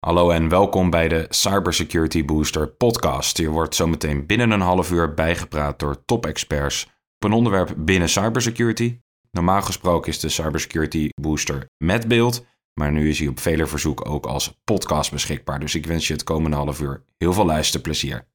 Hallo en welkom bij de Cybersecurity Booster podcast. Hier wordt zometeen binnen een half uur bijgepraat door top-experts op een onderwerp binnen cybersecurity. Normaal gesproken is de Cybersecurity Booster met beeld, maar nu is hij op vele verzoek ook als podcast beschikbaar. Dus ik wens je het komende half uur heel veel luisterplezier.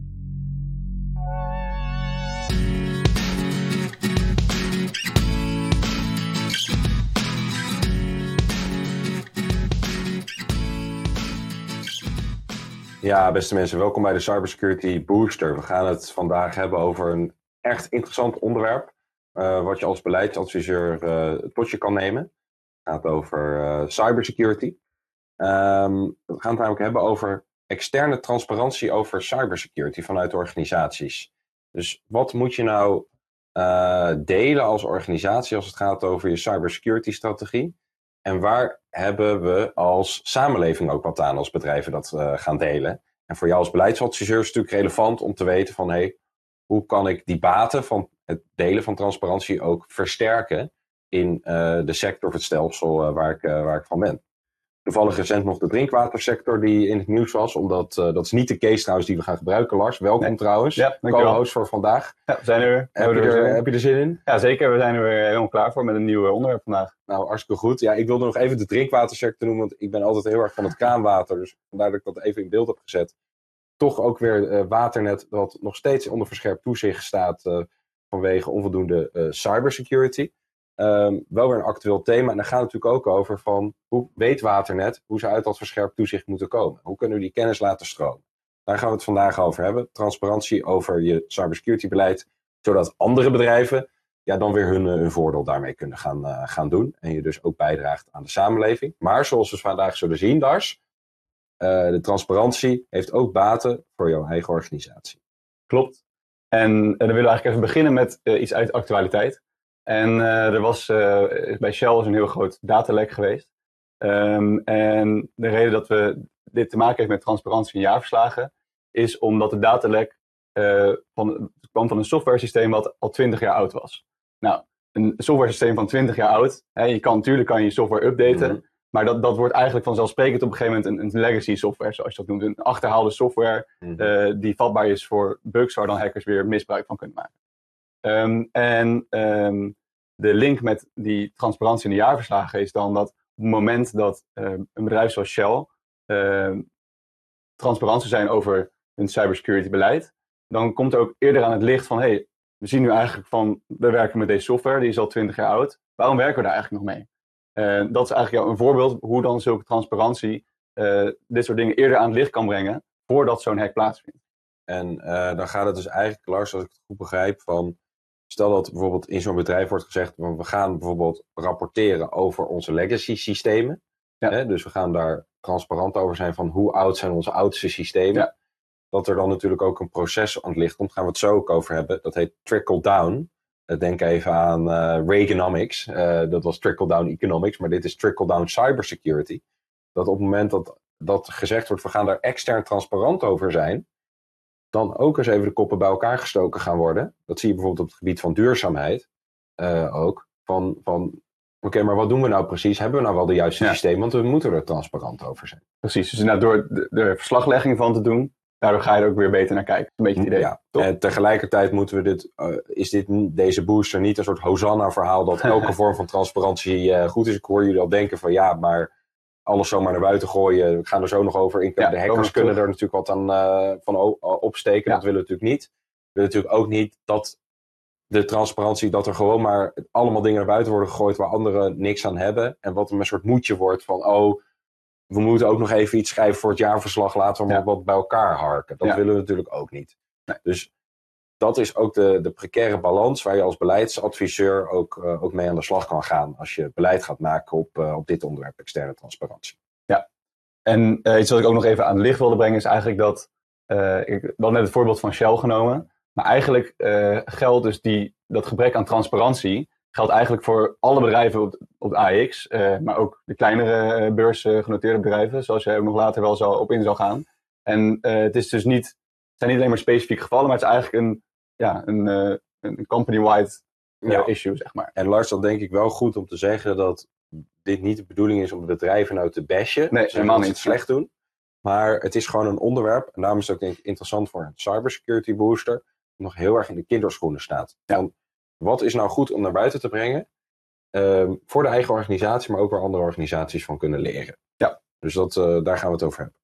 Ja, beste mensen, welkom bij de Cybersecurity Booster. We gaan het vandaag hebben over een echt interessant onderwerp, wat je als beleidsadviseur tot je kan nemen. Het gaat over cybersecurity. We gaan het namelijk hebben over externe transparantie over cybersecurity vanuit organisaties. Dus wat moet je nou delen als organisatie als het gaat over je cybersecurity strategie? En waar hebben we als samenleving ook wat aan als bedrijven dat gaan delen? En voor jou als beleidsadviseur is het natuurlijk relevant om te weten van hoe kan ik die baten van het delen van transparantie ook versterken in de sector of het stelsel waar ik van ben. Toevallig recent nog de drinkwatersector die in het nieuws was, omdat dat is niet de case trouwens die we gaan gebruiken, Lars. Welkom trouwens, co-host voor vandaag. Ja, we zijn er weer. Heb je er zin in? Ja, zeker. We zijn er weer helemaal klaar voor met een nieuw onderwerp vandaag. Nou, hartstikke goed. Ja, ik wilde nog even de drinkwatersector noemen, want ik ben altijd heel erg van het kraanwater. Dus vandaar dat ik dat even in beeld heb gezet. Toch ook weer Waternet, dat nog steeds onder verscherpt toezicht staat vanwege onvoldoende cybersecurity. Wel weer een actueel thema. En daar gaat het natuurlijk ook over van hoe weet Waternet hoe ze uit dat verscherpt toezicht moeten komen. Hoe kunnen we die kennis laten stromen? Daar gaan we het vandaag over hebben. Transparantie over je cybersecurity beleid. Zodat andere bedrijven dan weer hun voordeel daarmee kunnen gaan doen. En je dus ook bijdraagt aan de samenleving. Maar zoals we vandaag zullen zien, Lars, de transparantie heeft ook baten voor jouw eigen organisatie. Klopt. En dan willen we eigenlijk even beginnen met iets uit de actualiteit. En er was bij Shell is een heel groot datalek geweest. En de reden dat we dit te maken heeft met transparantie in jaarverslagen is omdat de datalek kwam van een softwaresysteem wat al 20 jaar oud was. Nou, een softwaresysteem van 20 jaar oud, natuurlijk kan je software updaten, maar dat wordt eigenlijk vanzelfsprekend op een gegeven moment een legacy software, zoals je dat noemt. Een achterhaalde software die vatbaar is voor bugs waar dan hackers weer misbruik van kunnen maken. De link met die transparantie in de jaarverslagen is dan dat op het moment dat een bedrijf zoals Shell transparant zou zijn over hun cybersecurity beleid, dan komt er ook eerder aan het licht van we zien nu eigenlijk we werken met deze software, die is al 20 jaar oud. Waarom werken we daar eigenlijk nog mee? Dat is eigenlijk een voorbeeld hoe dan zulke transparantie dit soort dingen eerder aan het licht kan brengen voordat zo'n hack plaatsvindt. En dan gaat het dus eigenlijk, Lars, als ik het goed begrijp, van stel dat bijvoorbeeld in zo'n bedrijf wordt gezegd, we gaan bijvoorbeeld rapporteren over onze legacy systemen. Ja. Dus we gaan daar transparant over zijn van hoe oud zijn onze oudste systemen. Ja. Dat er dan natuurlijk ook een proces aan het licht komt, gaan we het zo ook over hebben. Dat heet trickle-down. Denk even aan Reaganomics. Dat was trickle-down economics, maar dit is trickle-down cybersecurity. Dat op het moment dat gezegd wordt, we gaan daar extern transparant over zijn, dan ook eens even de koppen bij elkaar gestoken gaan worden. Dat zie je bijvoorbeeld op het gebied van duurzaamheid ook. Oké, maar wat doen we nou precies? Hebben we nou wel de juiste systeem? Want we moeten er transparant over zijn. Precies, dus door de verslaglegging van te doen, daardoor ga je er ook weer beter naar kijken. Een beetje het idee. Ja. En tegelijkertijd moeten we deze booster niet een soort Hosanna-verhaal dat elke vorm van transparantie goed is. Ik hoor jullie al denken van maar alles zomaar naar buiten gooien. We gaan er zo nog over in. De hackers kunnen er natuurlijk wat van opsteken. Ja. Dat willen we natuurlijk niet. We willen natuurlijk ook niet dat de transparantie, dat er gewoon maar allemaal dingen naar buiten worden gegooid waar anderen niks aan hebben. En wat een soort moedje wordt van we moeten ook nog even iets schrijven voor het jaarverslag. Laten we maar wat bij elkaar harken. Dat willen we natuurlijk ook niet. Nee. Dus dat is ook de precaire balans waar je als beleidsadviseur ook mee aan de slag kan gaan als je beleid gaat maken op dit onderwerp, externe transparantie. Ja, en iets wat ik ook nog even aan het licht wilde brengen is eigenlijk dat, ik had net het voorbeeld van Shell genomen, maar eigenlijk geldt dus dat gebrek aan transparantie geldt eigenlijk voor alle bedrijven op de AEX, maar ook de kleinere beursgenoteerde bedrijven, zoals jij ook nog later wel op in zal gaan. En het is dus het zijn niet alleen maar specifieke gevallen, maar het is eigenlijk een company-wide issue, zeg maar. En Lars, dat denk ik wel goed om te zeggen dat dit niet de bedoeling is om de bedrijven nou te bashen. Nee, helemaal niet. Slecht doen. Maar het is gewoon een onderwerp, en daarom is het ook denk ik interessant voor een cybersecurity booster, die nog heel erg in de kinderschoenen staat. Ja. Van, wat is nou goed om naar buiten te brengen, voor de eigen organisatie, maar ook waar andere organisaties van kunnen leren. Ja. Dus daar gaan we het over hebben.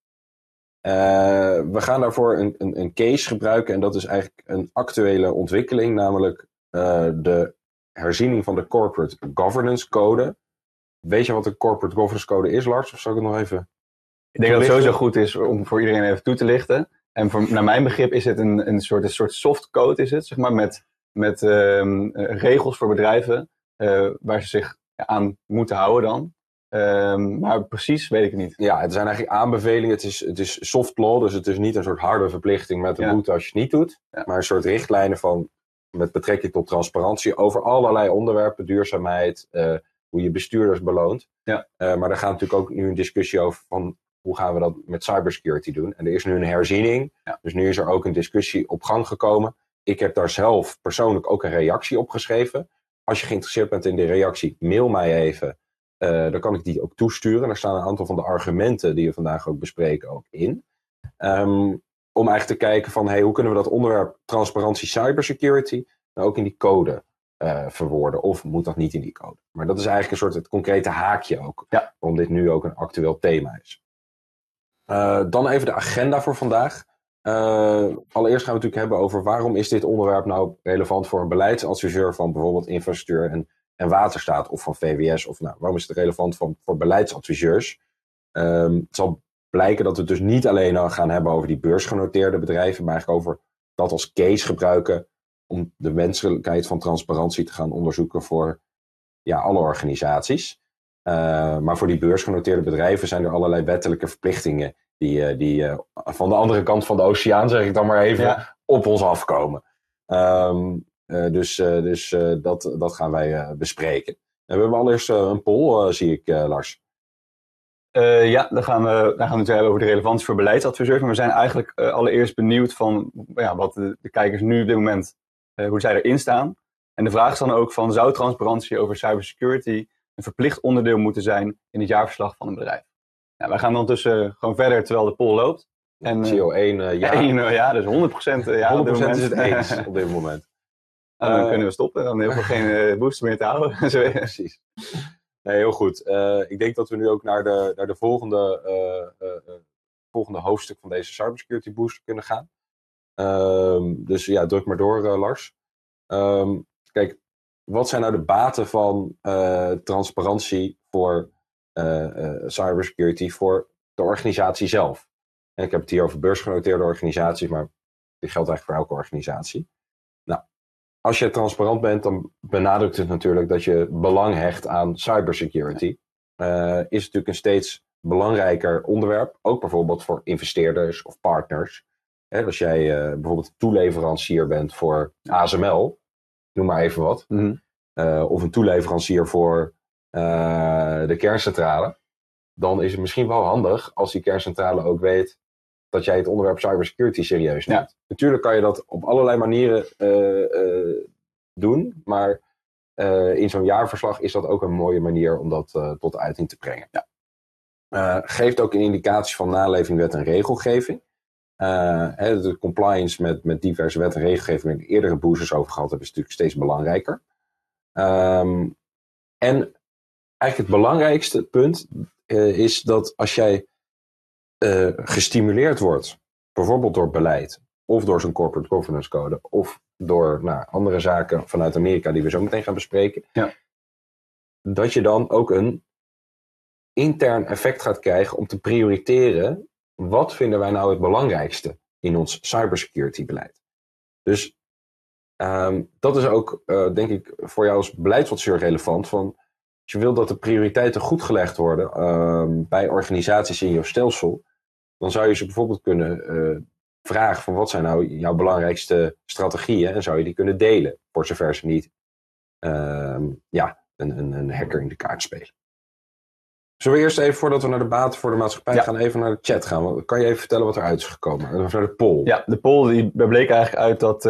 We gaan daarvoor een case gebruiken en dat is eigenlijk een actuele ontwikkeling, namelijk de herziening van de Corporate Governance Code. Weet je wat de Corporate Governance Code is, Lars? Of zal ik het nog even... Ik denk dat het sowieso goed is om voor iedereen even toe te lichten. En naar mijn begrip is het een soort soft code, is het, zeg maar, met regels voor bedrijven waar ze zich aan moeten houden dan. Maar precies weet ik het niet. Ja, het zijn eigenlijk aanbevelingen. Het is soft law, dus het is niet een soort harde verplichting met een boete als je het niet doet. Ja. Maar een soort richtlijnen met betrekking tot transparantie over allerlei onderwerpen, duurzaamheid, hoe je bestuurders beloont. Ja. Maar daar gaat natuurlijk ook nu een discussie over van hoe gaan we dat met cybersecurity doen. En er is nu een herziening, dus nu is er ook een discussie op gang gekomen. Ik heb daar zelf persoonlijk ook een reactie op geschreven. Als je geïnteresseerd bent in de reactie, mail mij even. Dan kan ik die ook toesturen. Daar staan een aantal van de argumenten die we vandaag ook bespreken ook in. Om eigenlijk te kijken van hoe kunnen we dat onderwerp transparantie cybersecurity nou ook in die code verwoorden. Of moet dat niet in die code? Maar dat is eigenlijk een soort het concrete haakje ook. Ja. Waarom dit nu ook een actueel thema is. Dan even de agenda voor vandaag. Allereerst gaan we natuurlijk hebben over waarom is dit onderwerp nou relevant voor een beleidsadviseur van bijvoorbeeld infrastructuur en waterstaat of van VWS. Of waarom is het relevant voor beleidsadviseurs? Het zal blijken dat we het dus niet alleen gaan hebben over die beursgenoteerde bedrijven, maar eigenlijk over dat als case gebruiken om de wenselijkheid van transparantie te gaan onderzoeken voor alle organisaties. Maar voor die beursgenoteerde bedrijven zijn er allerlei wettelijke verplichtingen die van de andere kant van de oceaan, zeg ik dan maar even, op ons afkomen. Dus dat gaan wij bespreken. En we hebben allereerst een poll, zie ik, Lars. Dan gaan we het hebben over de relevantie voor beleidsadviseurs. Maar we zijn eigenlijk allereerst benieuwd van wat de kijkers nu op dit moment, hoe zij erin staan. En de vraag is dan ook van, zou transparantie over cybersecurity een verplicht onderdeel moeten zijn in het jaarverslag van een bedrijf? Wij gaan dan tussen gewoon verder terwijl de poll loopt. En CO1 ja. Dus 100% ja. 100% is het eens op dit moment. Dan kunnen we stoppen. Dan hebben we geen booster meer te houden. Precies. Nee, heel goed. Ik denk dat we nu ook naar de volgende hoofdstuk van deze cybersecurity booster kunnen gaan. Dus druk maar door, Lars. Kijk, wat zijn nou de baten van transparantie voor cybersecurity voor de organisatie zelf? En ik heb het hier over beursgenoteerde organisaties, maar dit geldt eigenlijk voor elke organisatie. Nou, als je transparant bent, dan benadrukt het natuurlijk dat je belang hecht aan cybersecurity. Is natuurlijk een steeds belangrijker onderwerp, ook bijvoorbeeld voor investeerders of partners. Als jij bijvoorbeeld toeleverancier bent voor ASML, noem maar even wat, of een toeleverancier voor de kerncentrale, dan is het misschien wel handig als die kerncentrale ook weet dat jij het onderwerp cybersecurity serieus neemt. Ja. Natuurlijk kan je dat op allerlei manieren doen, maar in zo'n jaarverslag is dat ook een mooie manier om dat tot uiting te brengen. Ja. Geeft ook een indicatie van naleving wet en regelgeving. De compliance met diverse wet en regelgeving, waar we eerdere boosters over gehad hebben, is natuurlijk steeds belangrijker. En eigenlijk het belangrijkste punt is dat als jij gestimuleerd wordt, bijvoorbeeld door beleid, of door zo'n corporate governance code, of door andere zaken vanuit Amerika die we zo meteen gaan bespreken, dat je dan ook een intern effect gaat krijgen om te prioriteren, wat vinden wij nou het belangrijkste in ons cybersecurity beleid. Dus dat is ook, denk ik, voor jou als beleidsadviseur relevant. Van, als je wil dat de prioriteiten goed gelegd worden bij organisaties in jouw stelsel, dan zou je ze bijvoorbeeld kunnen vragen van wat zijn nou jouw belangrijkste strategieën en zou je die kunnen delen, voor zover ze niet een hacker in de kaart spelen. Zullen we eerst even, voordat we naar de baten voor de maatschappij gaan, even naar de chat gaan? Kan je even vertellen wat eruit is gekomen? Of naar de poll? Ja, de poll daar bleek eigenlijk uit dat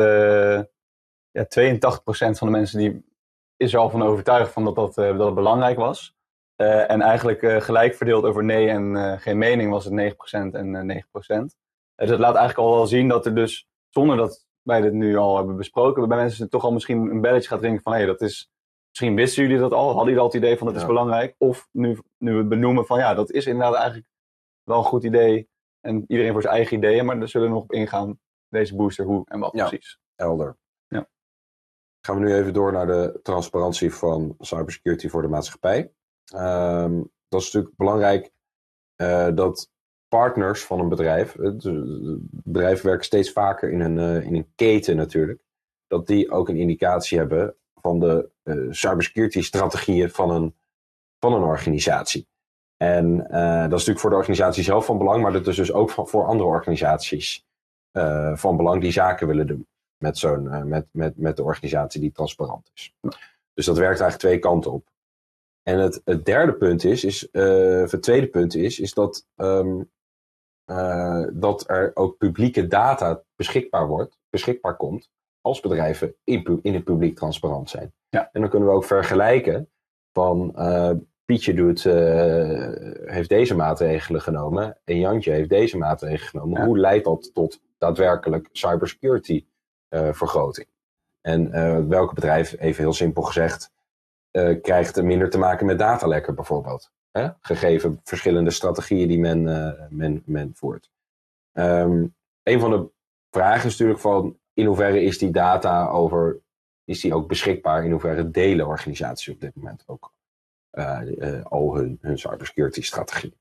82% van de mensen die is er al van overtuigd van dat het belangrijk was. En eigenlijk gelijk verdeeld over nee en geen mening was het 9% en 9%. Dus dat laat eigenlijk al wel zien dat er dus, zonder dat wij dit nu al hebben besproken, bij mensen toch al misschien een belletje gaat drinken van dat is, misschien wisten jullie dat al, hadden jullie al het idee van dat is belangrijk. Of nu we het benoemen van dat is inderdaad eigenlijk wel een goed idee. En iedereen voor zijn eigen ideeën, maar daar zullen we nog op ingaan, deze booster, hoe en wat precies. Helder. Ja. Gaan we nu even door naar de transparantie van cybersecurity voor de maatschappij. Dat is natuurlijk belangrijk dat partners van een bedrijf, bedrijven werken steeds vaker in een keten natuurlijk, dat die ook een indicatie hebben van de cybersecurity strategieën van een organisatie. En dat is natuurlijk voor de organisatie zelf van belang, maar dat is dus ook voor andere organisaties van belang die zaken willen doen met de organisatie die transparant is. Dus dat werkt eigenlijk twee kanten op. En het derde punt het tweede punt is dat er ook publieke data beschikbaar komt als bedrijven in het publiek transparant zijn. Ja. En dan kunnen we ook vergelijken van Pietje heeft deze maatregelen genomen en Jantje heeft deze maatregelen genomen. Ja. Hoe leidt dat tot daadwerkelijk cybersecurity vergroting? En welke bedrijf, even heel simpel gezegd, krijgt minder te maken met datalekken bijvoorbeeld. Gegeven verschillende strategieën die men voert. Een van de vragen is natuurlijk van in hoeverre is die data ook beschikbaar, in hoeverre delen organisaties op dit moment ook al hun cybersecurity strategie.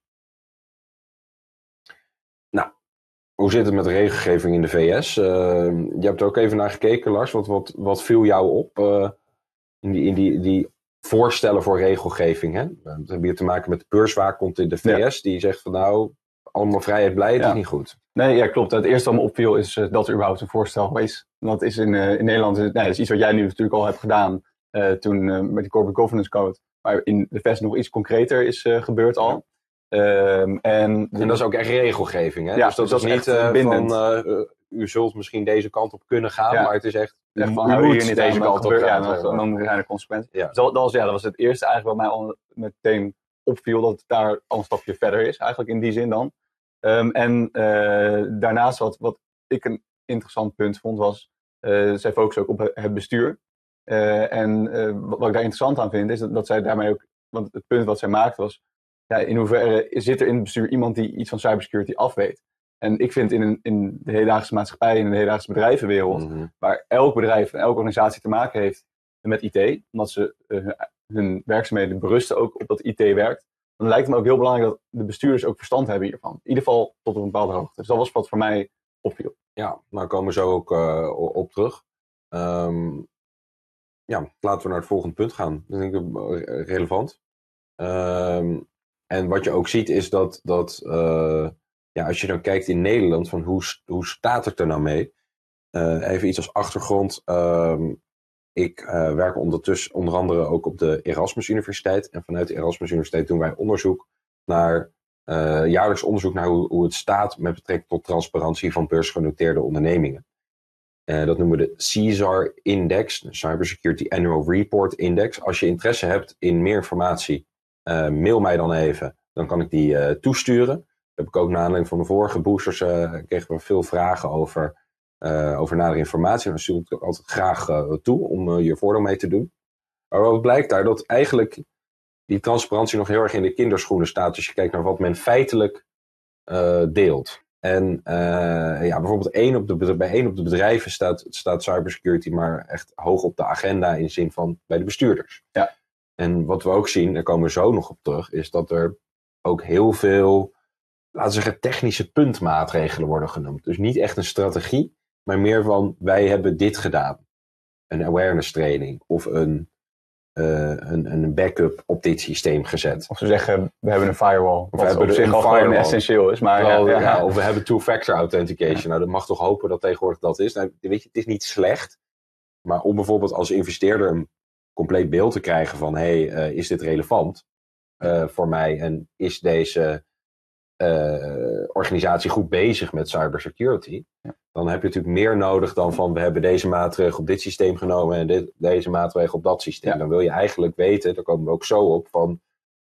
Nou, hoe zit het met de regelgeving in de VS? Je hebt er ook even naar gekeken, Lars. Wat viel jou op in die voorstellen voor regelgeving? Hè? Dat heeft hier te maken met de beurswaakhond in de VS. Die zegt van allemaal vrijheid blijheid is niet goed. Nee, klopt. Het eerste wat me opviel is dat er überhaupt een voorstel is. Dat is in Nederland, dat is iets wat jij nu natuurlijk al hebt gedaan toen met de Corporate Governance Code. Maar in de VS nog iets concreter is gebeurd al. En dat is ook echt regelgeving, hè? Ja, dus dat is niet van u zult misschien deze kant op kunnen gaan, maar het is echt van u moet niet deze kant op gaan. Dan zijn er consequenties. Ja. Dus dat was het eerste eigenlijk wat mij al meteen opviel, dat het daar al een stapje verder is, eigenlijk in die zin dan. Daarnaast wat ik een interessant punt vond was, zij focussen ook op het bestuur. Wat ik daar interessant aan vind, is dat zij daarmee ook, want het punt wat zij maakte was, in hoeverre zit er in het bestuur iemand die iets van cybersecurity afweet? En ik vind in de hedendaagse maatschappij, in de hedendaagse bedrijvenwereld, waar elk bedrijf en elke organisatie te maken heeft met IT, omdat ze hun werkzaamheden berusten ook op dat IT werkt, dan lijkt het me ook heel belangrijk dat de bestuurders ook verstand hebben hiervan. In ieder geval tot een bepaalde hoogte. Dus dat was wat voor mij opviel. Ja, nou komen we zo ook op terug. Laten we naar het volgende punt gaan. Dat denk ik relevant. En wat je ook ziet is dat als je dan kijkt in Nederland, van hoe staat het er nou mee? Even iets als achtergrond. Ik werk ondertussen onder andere ook op de Erasmus Universiteit. En vanuit de Erasmus Universiteit doen wij jaarlijks onderzoek naar hoe het staat met betrekking tot transparantie van beursgenoteerde ondernemingen. Dat noemen we de CSAR Index, de Cybersecurity Annual Report Index. Als je interesse hebt in meer informatie, mail mij dan even. Dan kan ik die toesturen. Dat heb ik ook na aanleiding van de vorige boosters kregen we veel vragen over nadere informatie. Dan stuur ik het ook altijd graag toe om je voordeel mee te doen. Maar wat blijkt daar, dat eigenlijk die transparantie nog heel erg in de kinderschoenen staat. Als je kijkt naar wat men feitelijk deelt. En bijvoorbeeld bij één op de bedrijven staat cybersecurity maar echt hoog op de agenda in de zin van bij de bestuurders. Ja. En wat we ook zien, daar komen we zo nog op terug, is dat er ook heel veel, laten we zeggen, technische puntmaatregelen worden genoemd. Dus niet echt een strategie, maar meer van wij hebben dit gedaan. Een awareness training of een backup op dit systeem gezet. Of ze zeggen, we hebben een firewall. Of we hebben op zich al gewoon essentieel is. Maar of we hebben two-factor authentication. Ja. Nou, dat mag toch hopen dat tegenwoordig dat is. Nou, weet je, het is niet slecht. Maar om bijvoorbeeld als investeerder een compleet beeld te krijgen van is dit relevant voor mij? En is deze organisatie goed bezig met cybersecurity? Ja. Dan heb je natuurlijk meer nodig dan van we hebben deze maatregel op dit systeem genomen en deze maatregel op dat systeem. Ja. Dan wil je eigenlijk weten, daar komen we ook zo op, van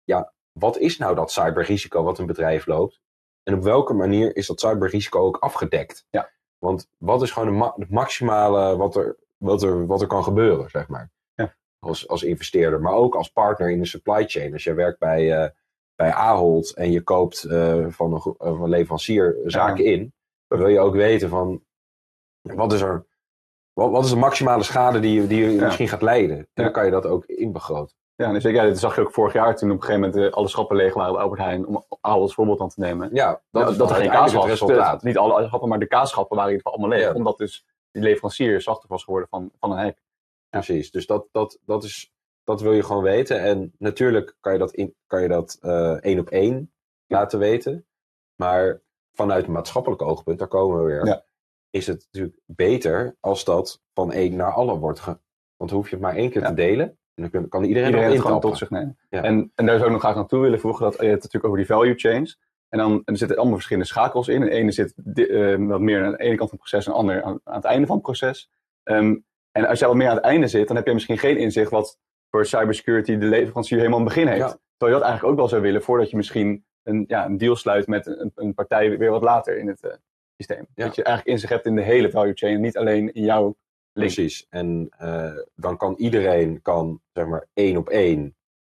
wat is nou dat cyberrisico wat een bedrijf loopt? En op welke manier is dat cyberrisico ook afgedekt? Ja. Want wat is gewoon het maximale wat er kan gebeuren, zeg maar. Ja. Als investeerder, maar ook als partner in de supply chain. Als je werkt bij Ahold en je koopt van een leverancier zaken in, dan wil je ook weten van wat is de maximale schade die je misschien gaat leiden. En dan kan je dat ook inbegroten. Ja, dus dat zag je ook vorig jaar toen op een gegeven moment alle schappen leeg waren bij Albert Heijn, om Ahold als voorbeeld aan te nemen. Ja, dat er geen kaas was. Resultaat. Niet alle schappen, maar de kaasschappen waren in ieder geval allemaal leeg. Ja. Omdat dus die leverancier slachtoffer was geworden van een hack. Ja. Precies, dus dat wil je gewoon weten. En natuurlijk kan je dat 1 op 1 laten weten. Maar vanuit een maatschappelijk oogpunt, daar komen we weer, is het natuurlijk beter als dat van 1 naar alle wordt. Want dan hoef je het maar 1 keer te delen. En dan kan iedereen het gewoon tot zich nemen. Ja. En daar zou ik nog graag naartoe willen voegen. Dat je hebt het natuurlijk over die value chains. En er zitten allemaal verschillende schakels in. De ene zit wat meer aan de ene kant van het proces en de ander aan het einde van het proces. En als jij wat meer aan het einde zit, dan heb je misschien geen inzicht wat voor cybersecurity de leverancier helemaal aan het begin heeft. Ja. Terwijl je dat eigenlijk ook wel zou willen voordat je misschien een deal sluit met een partij weer wat later in het systeem. Ja. Dat je eigenlijk inzicht hebt in de hele value chain, niet alleen in jouw link. Precies. En dan kan iedereen zeg maar 1 op 1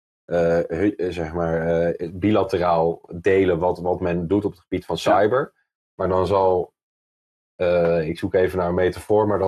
bilateraal delen wat men doet op het gebied van cyber. Ja. Maar dan zal ik zoek even naar een metafoor, maar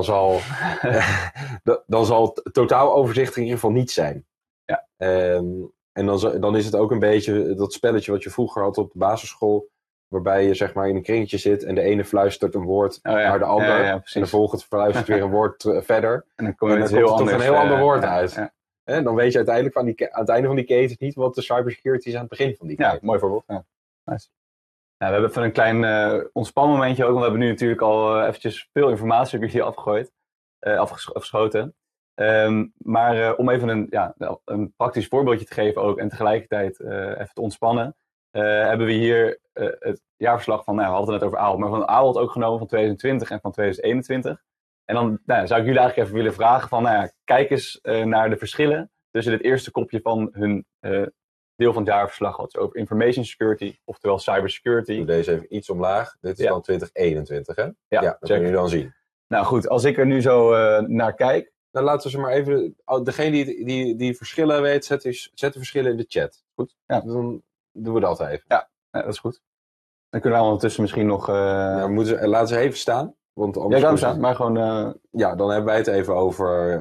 dan zal het totaal overzicht in ieder geval niet zijn. Ja. En dan is het ook een beetje dat spelletje wat je vroeger had op de basisschool, waarbij je zeg maar in een kringetje zit en de ene fluistert een woord naar de ander. En de volgende fluistert weer een woord verder. En dan komt er een heel ander woord uit. Ja. En dan weet je uiteindelijk aan het einde van die keten niet wat de cybersecurity is aan het begin van die keten. Ja, mooi voorbeeld. Ja. Nice. We hebben even een klein ontspanmomentje ook, want we hebben nu natuurlijk al eventjes veel informatie op hier afgeschoten. Maar om even een praktisch voorbeeldje te geven ook en tegelijkertijd even te ontspannen, hebben we hier het jaarverslag van, we hadden het net over Ahold, maar van Ahold ook genomen van 2020 en van 2021. En dan zou ik jullie eigenlijk even willen vragen van, kijk eens naar de verschillen tussen het eerste kopje van hun deel van het jaarverslag, wat is over information security, oftewel cybersecurity. Doe deze even iets omlaag. Dit is dan 2021, hè? Ja, dat kunnen jullie dan zien. Nou goed, als ik er nu zo naar kijk. Dan laten we ze maar even, degene die verschillen weet, zet de verschillen in de chat. Goed? Ja. Dan doen we dat even. Ja, dat is goed. Dan kunnen we ondertussen misschien nog... laten ze even staan. Want anders kan staan, maar gewoon... Ja, dan hebben wij het even over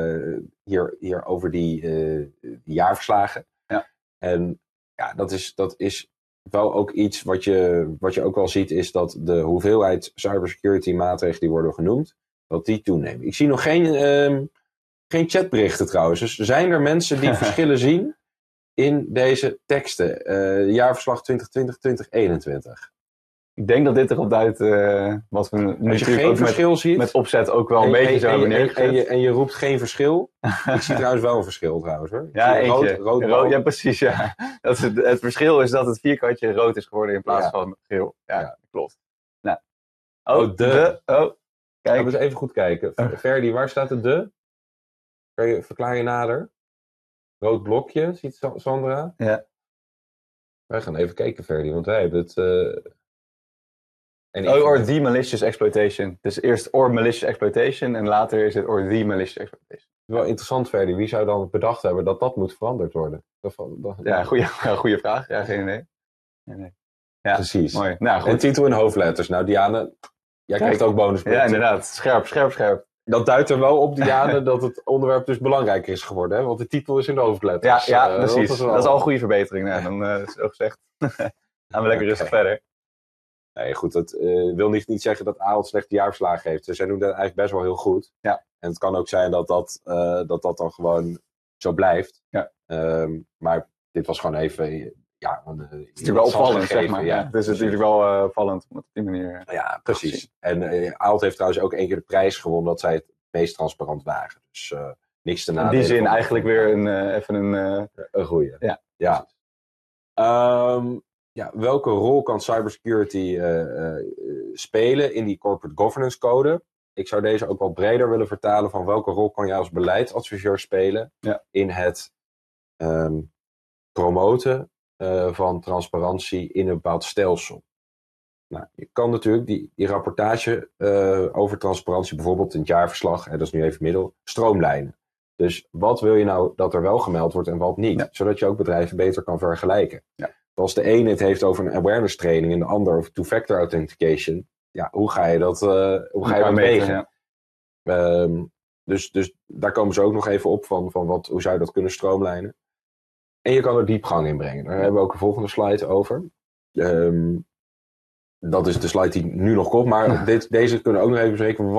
hier over die jaarverslagen. Ja. En ja, dat is wel ook iets wat je ook wel ziet, is dat de hoeveelheid cybersecurity maatregelen die worden genoemd, dat die toenemen. Ik zie nog geen chatberichten trouwens. Dus zijn er mensen die verschillen zien in deze teksten? Jaarverslag 2020-2021. Ik denk dat dit erop duidt wat we als je geen verschil ziet, met opzet ook wel een beetje zo hebben neergezet. En je roept geen verschil. Ik zie trouwens wel een verschil trouwens hoor. Ja, rood, ja, precies. Ja. Dat is het verschil is dat het vierkantje rood is geworden in plaats van geel. Ja, klopt. Nou. Kijk. Laten we eens even goed kijken. Ferdy, waar staat het de? Verklaar je nader. Rood blokje, ziet Sandra? Ja. Wij gaan even kijken, Ferdy, want wij hebben het... or the malicious exploitation. Dus eerst or malicious exploitation en later is het or the malicious exploitation. Wel interessant, Ferdy. Wie zou dan bedacht hebben dat moet veranderd worden? Ja, goede vraag. Ja, geen idee. Nee. Ja, precies. Mooi. Nou, goed. En titel in hoofdletters. Nou, Diane, jij krijgt ook bonuspunten. Ja, inderdaad. Scherp. Dat duidt er wel op, Diane, dat het onderwerp dus belangrijker is geworden. Hè? Want de titel is in de hoofdletters. Ja, precies. Dat is al een goede verbetering. Nou, dan is het ook gezegd. Gaan we lekker rustig verder. Nee, goed. Dat wil niet zeggen dat Ahold slechte jaarverslagen heeft. Zij doen dat eigenlijk best wel heel goed. Ja. En het kan ook zijn dat dan gewoon zo blijft. Ja. Maar dit was gewoon even... Ja, het is natuurlijk wel opvallend, zeg maar. Ja, het is natuurlijk wel opvallend om het op die manier... Ja, precies. En Ahold heeft trouwens ook 1 keer de prijs gewonnen dat zij het meest transparant waren. Dus niks te nadelen. In die zin eigenlijk weer een goeie. Ja. Welke rol kan cybersecurity spelen in die corporate governance code? Ik zou deze ook wel breder willen vertalen van welke rol kan jij als beleidsadviseur spelen in het promoten van transparantie in een bepaald stelsel. Nou, je kan natuurlijk die rapportage over transparantie, bijvoorbeeld in het jaarverslag, dat is nu even middel, stroomlijnen. Dus wat wil je nou dat er wel gemeld wordt en wat niet? Ja. Zodat je ook bedrijven beter kan vergelijken. Ja. Als de ene het heeft over een awareness training en de ander over two-factor authentication, ja, hoe ga je dat wegen? Ja. Dus daar komen ze ook nog even op van hoe zou je dat kunnen stroomlijnen. En je kan er diepgang in brengen. Daar hebben we ook een volgende slide over. Dat is de slide die nu nog komt. Maar deze kunnen we ook nog even bespreken.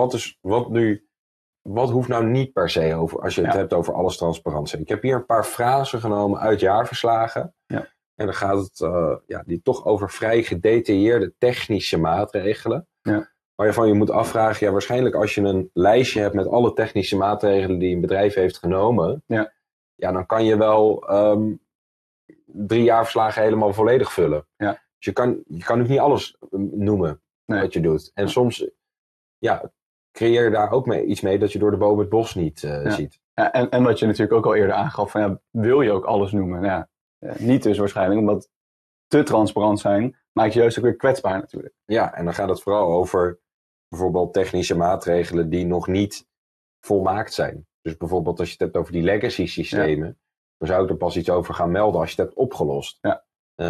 Wat hoeft nou niet per se over als je het hebt over alles transparantie? Ik heb hier een paar frasen genomen uit jaarverslagen. Ja. En dan gaat het die toch over vrij gedetailleerde technische maatregelen. Ja. Waarvan je moet afvragen, waarschijnlijk als je een lijstje hebt met alle technische maatregelen die een bedrijf heeft genomen. Ja, dan kan je wel 3 jaarverslagen helemaal volledig vullen. Ja. Dus je kan ook niet alles noemen wat je doet. En soms creëer je daar ook iets mee dat je door de bomen het bos niet ziet. Ja, en wat je natuurlijk ook al eerder aangaf, wil je ook alles noemen? Niet dus waarschijnlijk, omdat te transparant zijn, maakt je juist ook weer kwetsbaar natuurlijk. Ja, en dan gaat het vooral over bijvoorbeeld technische maatregelen die nog niet volmaakt zijn. Dus bijvoorbeeld als je het hebt over die legacy systemen, dan zou ik er pas iets over gaan melden als je het hebt opgelost. Ja.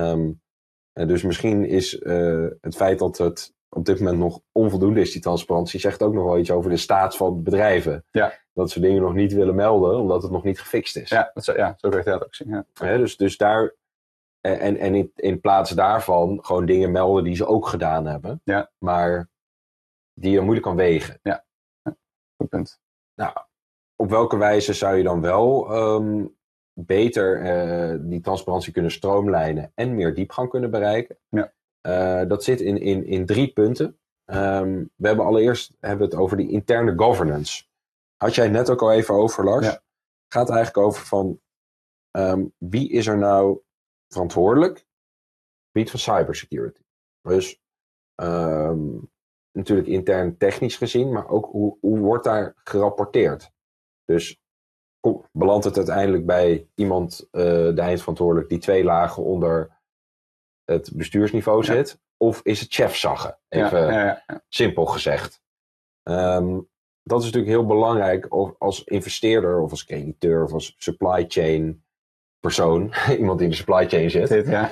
En dus misschien is het feit dat het op dit moment nog onvoldoende is, die transparantie, zegt ook nog wel iets over de staat van bedrijven. Ja. Dat ze dingen nog niet willen melden, omdat het nog niet gefixt is. Ja, zo kan je dat ook zien. Ja. Dus daar, en in plaats daarvan gewoon dingen melden die ze ook gedaan hebben, maar die je moeilijk kan wegen. Ja, goed punt. Nou, op welke wijze zou je dan wel beter die transparantie kunnen stroomlijnen en meer diepgang kunnen bereiken? Ja. Dat zit in 3 punten. We hebben allereerst het over die interne governance. Had jij het net ook al even over, Lars? Ja. Gaat eigenlijk over van wie is er nou verantwoordelijk op het gebied van cybersecurity? Dus natuurlijk intern technisch gezien, maar ook hoe wordt daar gerapporteerd? Dus belandt het uiteindelijk bij iemand, de eindverantwoordelijk, die 2 lagen onder het bestuursniveau zit? Of is het chefzaggen? Even simpel gezegd. Dat is natuurlijk heel belangrijk als investeerder of als crediteur of als supply chain persoon, iemand die in de supply chain zit,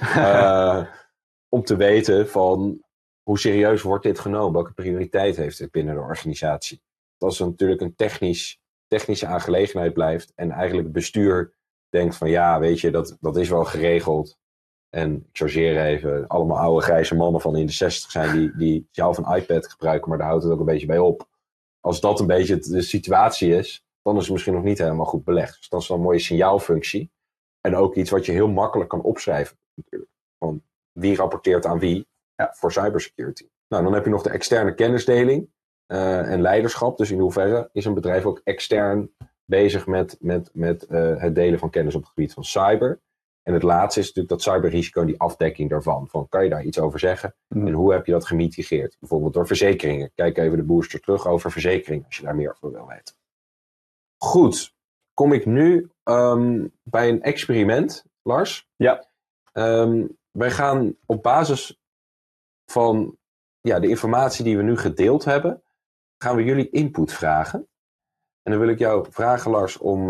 om te weten van hoe serieus wordt dit genomen? Welke prioriteit heeft dit binnen de organisatie? Als het natuurlijk een technische aangelegenheid blijft en eigenlijk het bestuur denkt van weet je, dat is wel geregeld. En ik chargeer even, allemaal oude grijze mannen van in de 60 zijn die zelf een iPad gebruiken, maar daar houdt het ook een beetje bij op. Als dat een beetje de situatie is, dan is het misschien nog niet helemaal goed belegd. Dus dat is wel een mooie signaalfunctie. En ook iets wat je heel makkelijk kan opschrijven natuurlijk. Van wie rapporteert aan wie voor cybersecurity. Nou, dan heb je nog de externe kennisdeling en leiderschap. Dus in hoeverre is een bedrijf ook extern bezig met het delen van kennis op het gebied van cyber. En het laatste is natuurlijk dat cyberrisico en die afdekking daarvan. Van, kan je daar iets over zeggen? En hoe heb je dat gemitigeerd? Bijvoorbeeld door verzekeringen. Kijk even de booster terug over verzekeringen, als je daar meer over wil weten. Goed, kom ik nu bij een experiment, Lars. Ja. Wij gaan op basis van de informatie die we nu gedeeld hebben, gaan we jullie input vragen. En dan wil ik jou vragen, Lars, om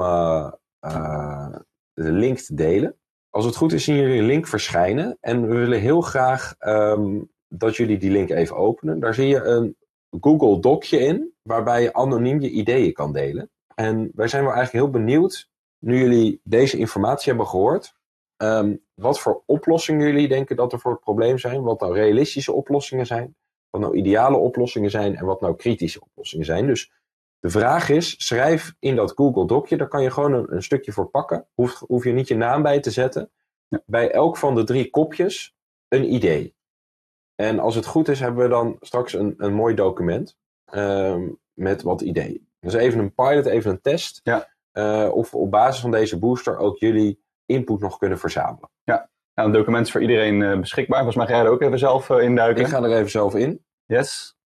de link te delen. Als het goed is, zien jullie een link verschijnen. En we willen heel graag dat jullie die link even openen. Daar zie je een Google Docje in, waarbij je anoniem je ideeën kan delen. En wij zijn wel eigenlijk heel benieuwd, nu jullie deze informatie hebben gehoord, wat voor oplossingen jullie denken dat er voor het probleem zijn. Wat nou realistische oplossingen zijn. Wat nou ideale oplossingen zijn. En wat nou kritische oplossingen zijn. Dus de vraag is, schrijf in dat Google Docje, daar kan je gewoon een stukje voor pakken. Hoef je niet je naam bij te zetten. Bij elk van de 3 kopjes een idee. En als het goed is, hebben we dan straks een mooi document met wat ideeën. Dus even een pilot, even een test. Ja. Of we op basis van deze booster ook jullie input nog kunnen verzamelen. Ja, een document is voor iedereen beschikbaar. Volgens mij ga jij er ook even zelf induiken. Ik ga er even zelf in. Yes.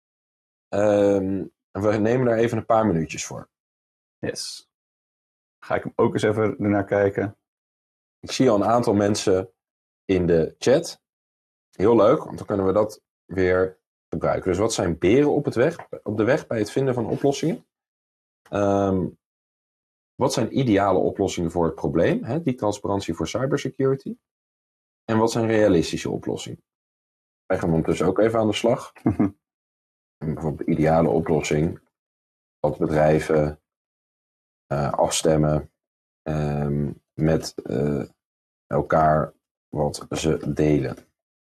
We nemen daar even een paar minuutjes voor. Yes. Ga ik hem ook eens even ernaar kijken. Ik zie al een aantal mensen in de chat. Heel leuk, want dan kunnen we dat weer gebruiken. Dus wat zijn beren op de weg bij het vinden van oplossingen? Wat zijn ideale oplossingen voor het probleem? Hè? Die transparantie voor cybersecurity. En wat zijn realistische oplossingen? Wij gaan ondertussen ook even aan de slag. Bijvoorbeeld de ideale oplossing. Dat bedrijven afstemmen met elkaar wat ze delen.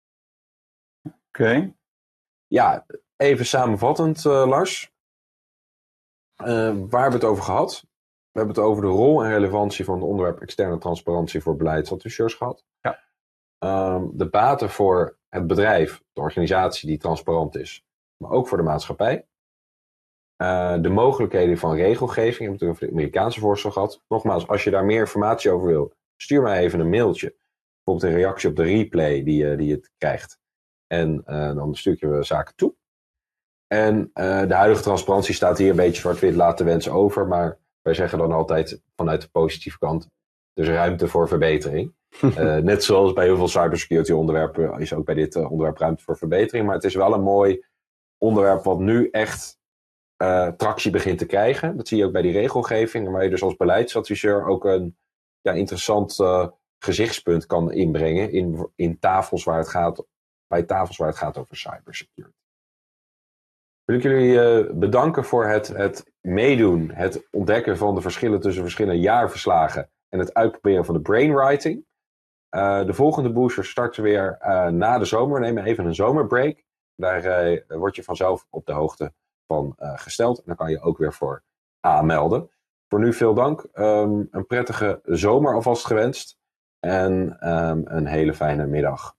Oké. Ja, even samenvattend, Lars. Waar hebben we het over gehad? We hebben het over de rol en relevantie van het onderwerp externe transparantie voor beleidsadviseurs gehad. Ja. De baten voor het bedrijf, de organisatie die transparant is, maar ook voor de maatschappij. De mogelijkheden van regelgeving, hebben we het over de Amerikaanse voorstel gehad. Nogmaals, als je daar meer informatie over wil, stuur mij even een mailtje. Bijvoorbeeld een reactie op de replay die je krijgt. En dan stuur ik je zaken toe. En de huidige transparantie staat hier een beetje zwart-wit, laat de wens over. Maar wij zeggen dan altijd vanuit de positieve kant, dus ruimte voor verbetering. Net zoals bij heel veel cybersecurity onderwerpen is ook bij dit onderwerp ruimte voor verbetering. Maar het is wel een mooi onderwerp wat nu echt tractie begint te krijgen. Dat zie je ook bij die regelgeving. Waar je dus als beleidsadviseur ook een interessant gezichtspunt kan inbrengen in tafels waar het gaat, bij tafels waar het gaat over cybersecurity. Wil ik jullie bedanken voor het meedoen, het ontdekken van de verschillen tussen verschillende jaarverslagen en het uitproberen van de brainwriting. De volgende booster starten weer na de zomer. We nemen even een zomerbreak. Daar word je vanzelf op de hoogte van gesteld. En daar kan je ook weer voor aanmelden. Voor nu veel dank. Een prettige zomer alvast gewenst. En een hele fijne middag.